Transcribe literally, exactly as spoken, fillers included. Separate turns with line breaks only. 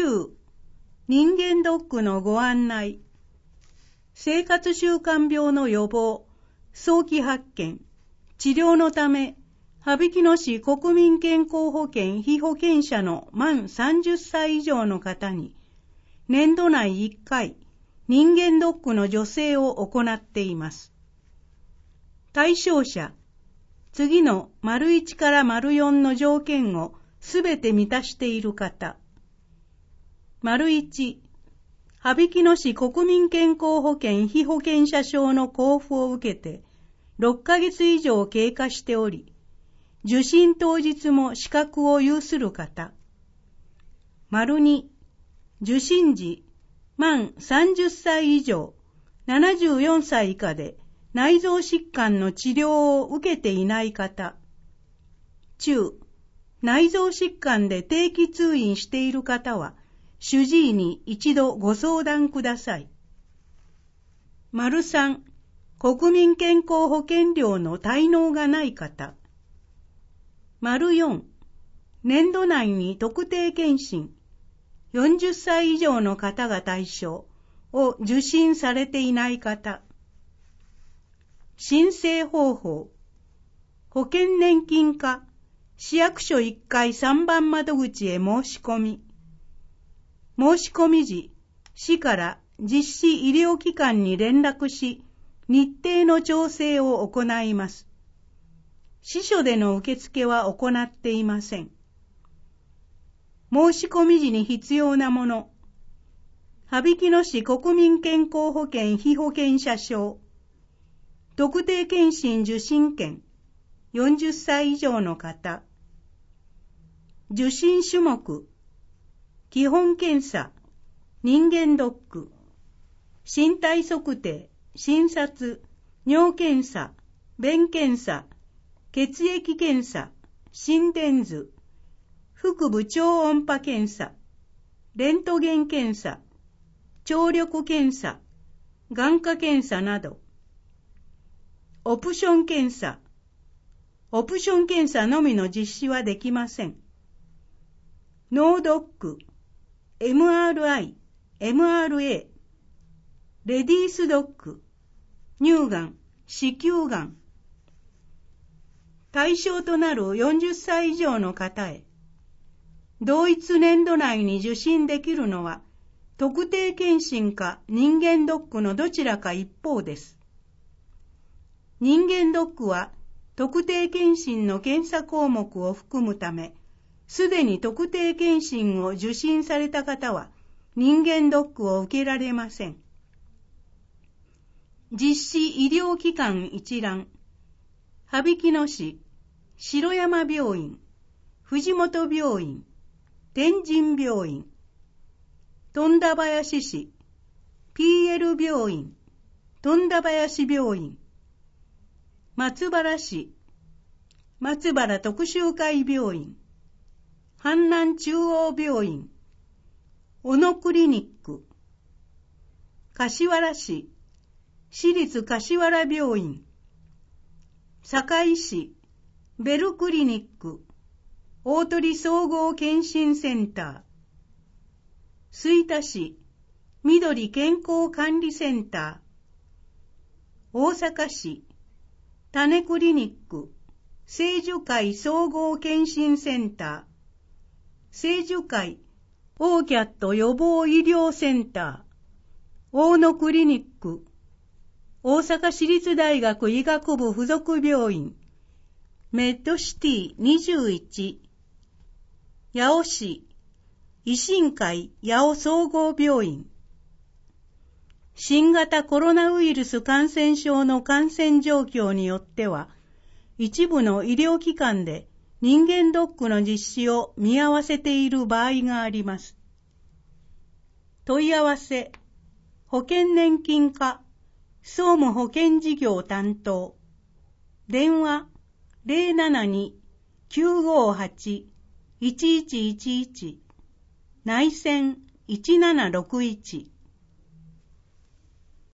中、人間ドックのご案内。生活習慣病の予防、早期発見、治療のため、羽曳野市国民健康保険被保険者の満さんじゅっさい以上の方に、年度内いっかい、人間ドックの助成を行っています。対象者、次の丸いちから丸よんの条件をすべて満たしている方。丸いち、羽曳野市国民健康保険被保険者証の交付を受けてろっかげつ以上経過しており、受診当日も資格を有する方。丸に、受診時、満さんじゅっさい以上、ななじゅうよんさい以下で内臓疾患の治療を受けていない方。中、内臓疾患で定期通院している方は、主治医に一度ご相談ください。丸さん、国民健康保険料の滞納がない方。丸よん、年度内に特定健診、よんじゅっさい以上の方が対象を受診されていない方。申請方法、保険年金課、市役所いっかいさんばん窓口へ申し込み。申し込み時、市から実施医療機関に連絡し、日程の調整を行います。市所での受付は行っていません。申し込み時に必要なもの、羽曳野市国民健康保険被保険者証、特定健診受診券、よんじゅっさい以上の方、受診種目、基本検査、人間ドック、身体測定、診察、尿検査、便検査、血液検査、心電図、腹部超音波検査、レントゲン検査、聴力検査、眼科検査など、オプション検査、オプション検査のみの実施はできません。脳ドック、エムアールアイ、エムアールエー、レディースドック、乳がん、子宮がん。対象となるよんじゅっさい以上の方へ、同一年度内に受診できるのは、特定健診か人間ドックのどちらか一方です。人間ドックは、特定健診の検査項目を含むため、すでに特定健診を受診された方は、人間ドックを受けられません。実施医療機関一覧、羽曳野市、城山病院、藤本病院、天神病院、富田林市、ピーエル 病院、富田林病院、松原市、松原徳洲会病院、阪南中央病院、小野クリニック、柏原市、市立柏原病院、堺市、ベルクリニック、大鳥総合健診センター、吹田市、緑健康管理センター、大阪市、種クリニック、聖樹会総合健診センター、聖樹会オーキャット予防医療センター、大野クリニック、大阪市立大学医学部附属病院、メッドシティにじゅういち、八尾市、維新会八尾総合病院、新型コロナウイルス感染症の感染状況によっては、一部の医療機関で人間ドックの実施を見合わせている場合があります。問い合わせ、保険年金課、総務保険事業担当、電話 ゼロななに きゅうごはち いちいちいちいち、内線いちななろくいち